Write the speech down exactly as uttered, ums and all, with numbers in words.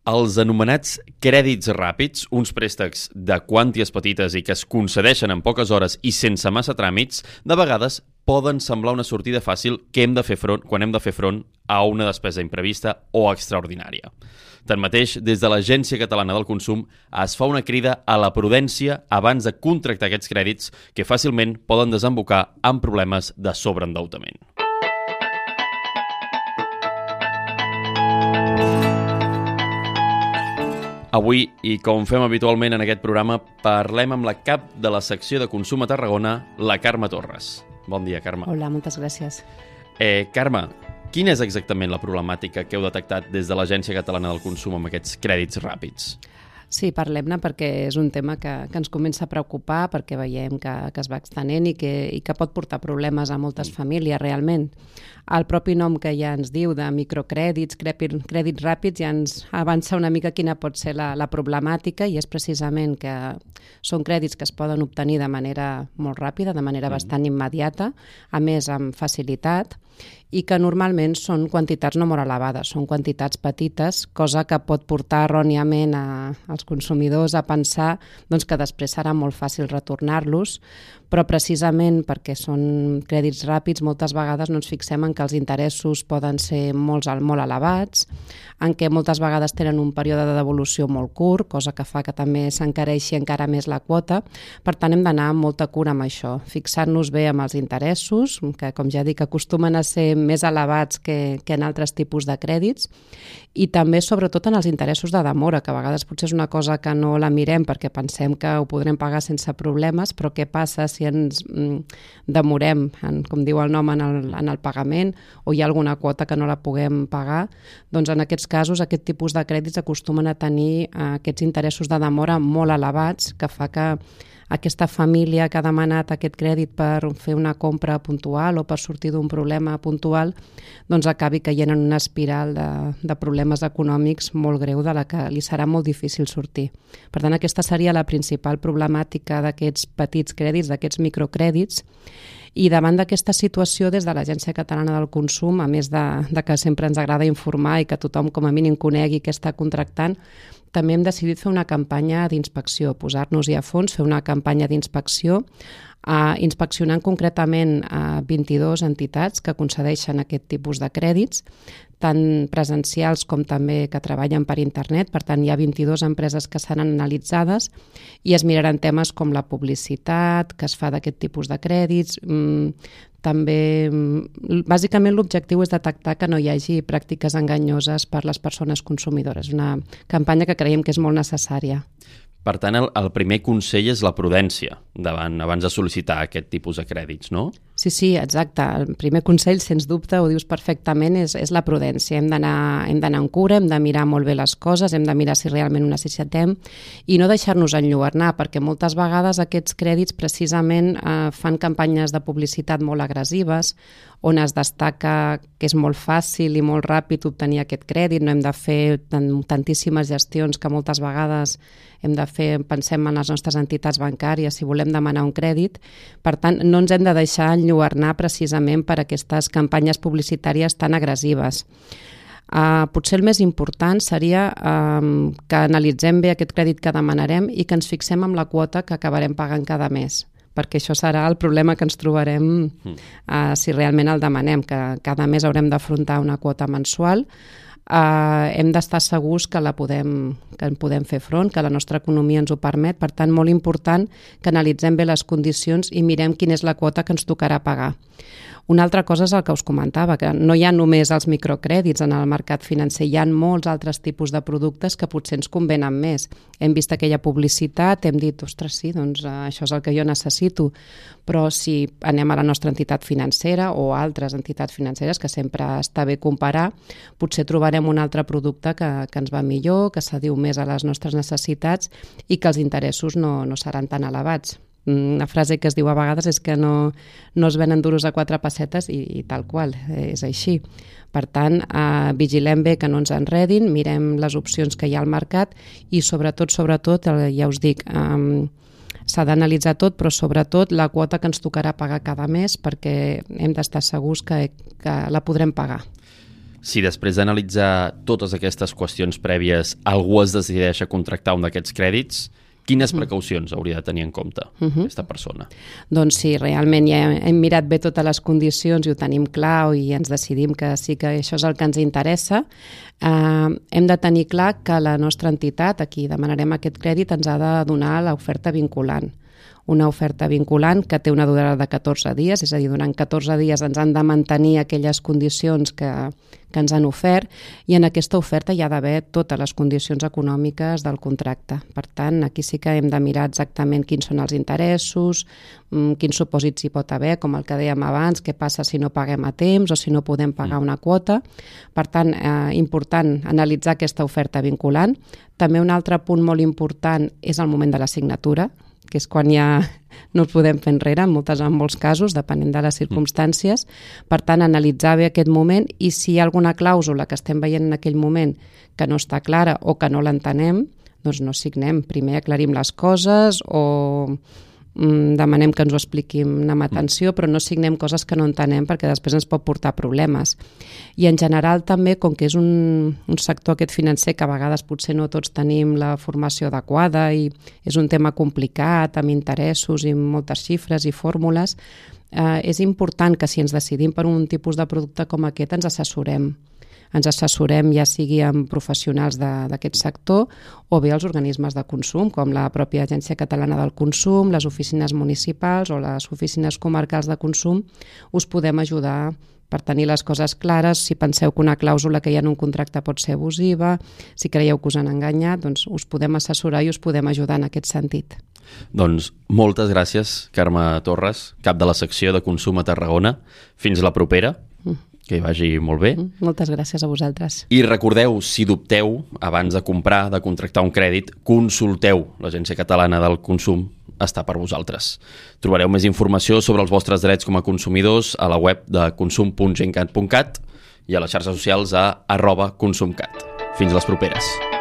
Els anomenats crèdits ràpids, uns préstecs de quanties petites i que es concedeixen en poques hores i sense massa tràmits, de vegades poden semblar una sortida fàcil que hem de fer front quan hem de fer front a una despesa imprevista o extraordinària. Tanmateix, des de l'Agència Catalana del Consum es fa una crida a la prudència abans de contractar aquests crèdits que fàcilment poden desembocar en problemes de sobreendeutament. Avui, i com fem habitualment en aquest programa, parlem amb la cap de la secció de Consum a Tarragona, la Carme Torres. Bon dia, Carme. Hola, moltes gràcies. Eh, Carme, quina és exactament la problemàtica que heu detectat des de l'Agència Catalana del Consum amb aquests crèdits ràpids? Sí, parlem-ne perquè és un tema que, que ens comença a preocupar, perquè veiem que, que es va extenent i que, i que pot portar problemes a moltes famílies, realment. El propi nom que ja ens diu de microcrèdits, crèdits ràpids, ja ens avança una mica quina pot ser la, la problemàtica, i és precisament que són crèdits que es poden obtenir de manera molt ràpida, de manera mm. bastant immediata, a més amb facilitat, i que normalment són quantitats no molt elevades, són quantitats petites, cosa que pot portar erròniament a, als consumidors a pensar doncs, que després serà molt fàcil retornar-los, però precisament perquè són crèdits ràpids moltes vegades no ens fixem en que els interessos poden ser molt, molt elevats, en què moltes vegades tenen un període de devolució molt curt, cosa que fa que també s'encareixi encara més la quota. Per tant, hem d'anar amb molta cura amb això, fixant-nos bé amb els interessos, que com ja dic acostumen a ser més elevats que, que en altres tipus de crèdits, i també sobretot en els interessos de demora, que a vegades potser és una cosa que no la mirem perquè pensem que ho podrem pagar sense problemes, però què passa si ens mm, demorem, en, com diu el nom, en el, en el pagament, o hi ha alguna quota que no la puguem pagar? Doncs en aquests casos aquest tipus de crèdits acostumen a tenir eh, aquests interessos de demora molt elevats, que fa que aquesta família que ha demanat aquest crèdit per fer una compra puntual o per sortir d'un problema puntual, doncs acabi caient en una espiral de, de problemes econòmics molt greu de la que li serà molt difícil sortir. Per tant, aquesta seria la principal problemàtica d'aquests petits crèdits, d'aquests microcrèdits. I davant d'aquesta situació, des de l'Agència Catalana del Consum, a més de, de que sempre ens agrada informar i que tothom com a mínim conegui què està contractant, també hem decidit fer una campanya d'inspecció, posar-nos-hi a fons, fer una campanya d'inspecció, eh, inspeccionant concretament a vint-i-dues entitats que concedeixen aquest tipus de crèdits, tant presencials com també que treballen per internet. Per tant, hi ha vint-i-dues empreses que seran analitzades i es miraran temes com la publicitat que es fa d'aquest tipus de crèdits. Mm, també, bàsicament, l'objectiu és detectar que no hi hagi pràctiques enganyoses per les persones consumidores. Una campanya que creiem que és molt necessària. Per tant, el, el primer consell és la prudència davant, abans de sol·licitar aquest tipus de crèdits, no? Sí, sí, exacte. El primer consell, sens dubte, ho dius perfectament, és, és la prudència. Hem d'anar hem d'anar en cura, hem de mirar molt bé les coses, hem de mirar si realment ho necessitem i no deixar-nos enlluernar, perquè moltes vegades aquests crèdits precisament eh, fan campanyes de publicitat molt agressives, on es destaca que és molt fàcil i molt ràpid obtenir aquest crèdit, no hem de fer tant, tantíssimes gestions que moltes vegades hem de fer, pensem en les nostres entitats bancàries si volem demanar un crèdit. Per tant, no ens hem de deixar enlluernar precisament per aquestes campanyes publicitàries tan agressives. Uh, potser el més important seria uh, que analitzem bé aquest crèdit que demanarem i que ens fixem en la quota que acabarem pagant cada mes, perquè això serà el problema que ens trobarem uh, si realment el demanem, que cada mes haurem d'afrontar una quota mensual. Uh, hem d'estar segurs que la podem, que en podem fer front, que la nostra economia ens ho permet. Per tant, molt important que analitzem bé les condicions i mirem quina és la quota que ens tocarà pagar. Una altra cosa és el que us comentava, que no hi ha només els microcrèdits en el mercat financer, hi ha molts altres tipus de productes que potser ens convenen més. Hem vist aquella publicitat, hem dit, ostres, sí, doncs això és el que jo necessito, però si anem a la nostra entitat financera o a altres entitats financeres, que sempre està bé comparar, potser trobarem un altre producte que, que ens va millor, que s'adiu més a les nostres necessitats i que els interessos no, no seran tan elevats. Una frase que es diu a vegades és que no, no es venen duros a quatre pessetes i, i tal qual, és així. Per tant, eh, vigilem bé que no ens enredin, mirem les opcions que hi ha al mercat i sobretot, sobretot, ja us dic, eh, s'ha d'analitzar tot, però sobretot la quota que ens tocarà pagar cada mes perquè hem d'estar segurs que, que la podrem pagar. si després d'analitzar totes aquestes qüestions prèvies algú es decideix a contractar un d'aquests crèdits, quines precaucions hauria de tenir en compte uh-huh. aquesta persona? Doncs sí, realment ja hem mirat bé totes les condicions i ho tenim clar i ens decidim que sí que això és el que ens interessa. Uh, hem de tenir clar que la nostra entitat, a qui demanarem aquest crèdit, ens ha de donar l'oferta vinculant. Una oferta vinculant que té una durada de catorze dies, és a dir, durant catorze dies ens han de mantenir aquelles condicions que, que ens han ofert i en aquesta oferta hi ha d'haver totes les condicions econòmiques del contracte. Per tant, aquí sí que hem de mirar exactament quins són els interessos, quins supòsits hi pot haver, com el que dèiem abans, què passa si no paguem a temps o si no podem pagar una quota. Per tant, eh, important analitzar aquesta oferta vinculant. També un altre punt molt important és el moment de la signatura, que és quan ja no ens podem fer enrere, en, moltes, en molts casos, depenent de les circumstàncies. Per tant, analitzar bé aquest moment i si hi ha alguna clàusula que estem veient en aquell moment que no està clara o que no l'entenem, doncs no signem. Primer aclarim les coses o demanem que ens ho expliquin amb atenció, però no signem coses que no entenem perquè després ens pot portar problemes. I en general també, com que és un, un sector aquest financer que a vegades potser no tots tenim la formació adequada i és un tema complicat, amb interessos i moltes xifres i fórmules, eh, és important que si ens decidim per un tipus de producte com aquest ens assessorem. Ens assessorem ja sigui amb professionals d'aquest sector o bé els organismes de consum, com la pròpia Agència Catalana del Consum, les oficines municipals o les oficines comarcals de consum. Us podem ajudar per tenir les coses clares. Si penseu que una clàusula que hi ha en un contracte pot ser abusiva, si creieu que us han enganyat, doncs us podem assessorar i us podem ajudar en aquest sentit. Doncs moltes gràcies, Carme Torres, cap de la secció de Consum a Tarragona. Fins la propera. Que hi vagi molt bé. Moltes gràcies a vosaltres. I recordeu, si dubteu, abans de comprar, de contractar un crèdit, consulteu l'Agència Catalana del Consum, està per vosaltres. Trobareu més informació sobre els vostres drets com a consumidors a la web de consum punt gencat punt cat i a les xarxes socials a arroba consumcat. Fins les properes.